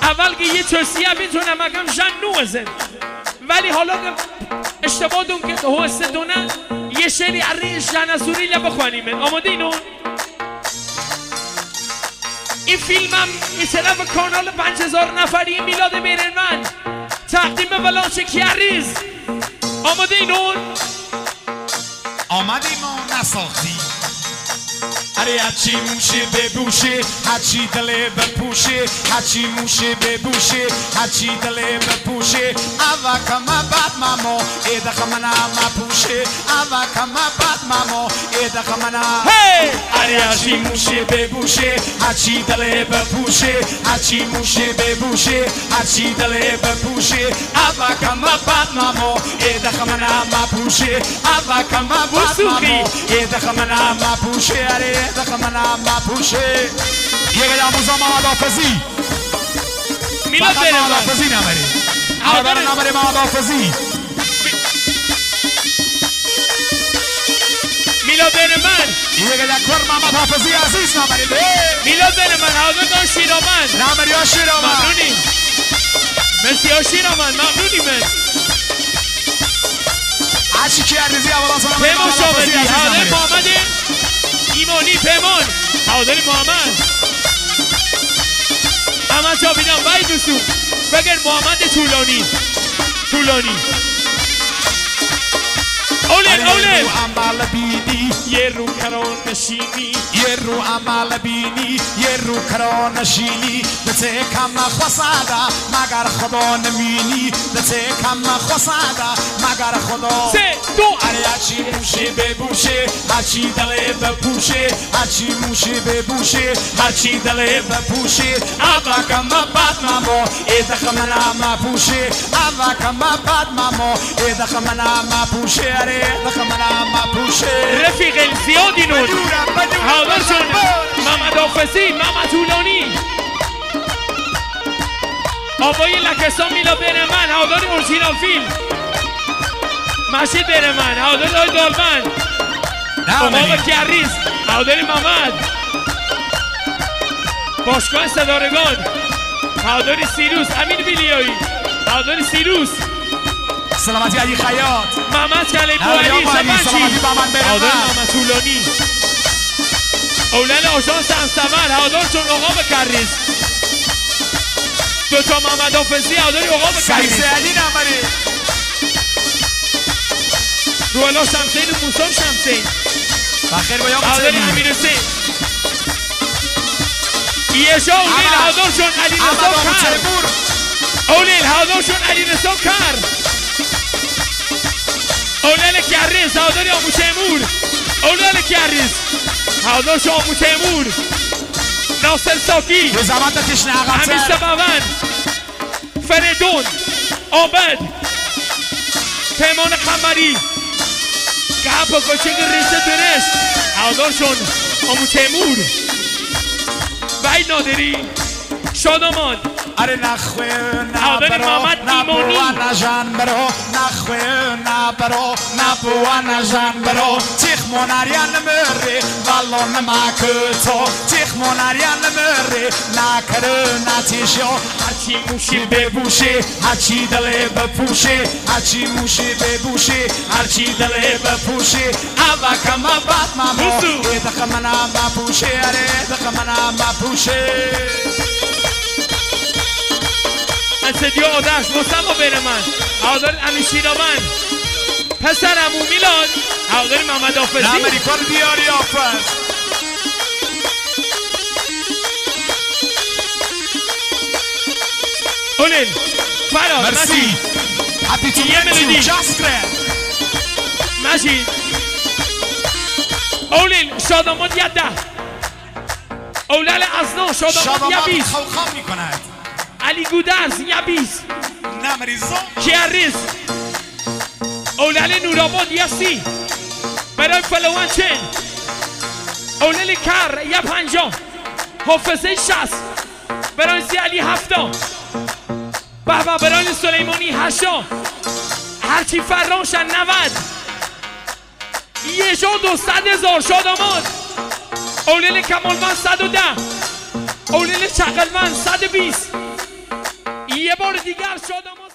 اول که یه توصیه میتونم اگم جن نوزن ولی حالا که اشتباه دون که هو استدونه یه شعری عریش جن سوری لب بخوانیم. آماده اینو؟ این فیلمم این طرف کانال 5000 نفری میلاد بیرنمن تقدیم ولانچه کیاریز. آماده اینو؟ آمدیم و نساختی اره هرچی موشه ببوشه هرچی دله بپوشه هرچی موشه ببوشه هرچی دله بپوشه اوا کما بد مامو ایده خمنا مپوشه اوا کما بد مامو ایده خمنا اره هرچی موشه ببوشه هرچی دله بپوشه هرچی موشه ببوشه هرچی دله بپوشه اوا کما بد مامو ایده خمنا مپوشه اوا کما بد مامو ایده خمنا مپوشه اره دخمنا مپوشه یه گل آموزا محمد حافظی میلاد محمد حافظی نمری آدار نمری محمد حافظی میلاد بیرنمن یه گل اکبر محمد حافظی عزیز نمری میلاد بیرنمن آدار شیرامن نمری ها شیرامن ممنونی مرسی ها شیرامن ممنونی من هرچی که عریضی اولا سلام پیمان محمد حافظی شامدی عزیز حاضر نمری محمد ایمانی پیمان حاضر محمد احمد شابیدم وای دوستو بگر محمد طولانی اولین عمل بینی یه رو کران نشینی یه رو عمل بینی یه رو کران نشینی دته کم خساده مگر خدا نمینی دته کم خساده مگر خدا 3 2 اره هرچی موشه ببوشه هرچی دله بپوشه هرچی موشه ببوشه هرچی دله بپوشه اوا کم بد مامو ایده خمنا مپوشه اوا کم بد مامو ایده خمنا مپوشه اره دخمنا مپوشه رفیق زیادی نور حاضر شد محمد حافظی محمد طولانی آبای لکستان میلاد بیرنمن حاضر اورجینال فیلم مشید بیرنمن حاضر آی دالمن امام کیاریز حاضر محمد باشگاه صدارگان حاضر سیروس امین بیلیایی حاضر سیروس سلامتی علی خیاط محمد کلی بوهری سلامتی حاضر محمد طولانی اولن آشانس همسمر حاضر چون عقاب کریز دوتا محمد حافظی حاضر عقاب کریز سعید علی نمری روحلا شمسین و موسا شمسین بخیر باید حاضر امیر حسین ایشا اولیل حاضر چون علی رضا کر اولیل حاضر چون علی رضا کر اولال کیاریز حاضر آمو تیمور اولال کیاریز حاضر شو آمو تیمور ناصر ساکی همین سباون فریدون عابد پیمان قمری گپ کوچه ریزه درش حاضر شون آمو تیمور وحید نادری شادمان اره نخوه حاضر محمد ایمانی نجان برو نخوه نبرو نبوه نجان برو تیخ موناریان نمره والله نماکتو تیخ موناریان نمره نکره نتیشو هرچی موشی ببوشه هرچی دله بپوشه هرچی موشی ببوشه هرچی دله بپوشه اوا کما بد مامو ایده خمنا مپوشه اره ایده خمنا مپوشه استدیو آدرس مصطفی بیرنمن حاضر امین شیرامن پسرمو میلاد حاضر محمد حافظی نمری کار دیاری حافظ اولین فراد مرسی هپی تو میت یو جاسکره مجید اولین شادمان یده اولال ازنا شادمان یبیز خوخام میکند علی گودرز یبیز نمریزو کیاریز اولال نورآباد یسی برای فلوان چین اولال کر یا 50 حافظه 60 برای سی علی 70 بابا برای سلیمانی 80 هرچی فرانشن 90 یه جا 200,000 شادمان اولال کمالمند 110 اولال چقلمند 120 دیگر شادمان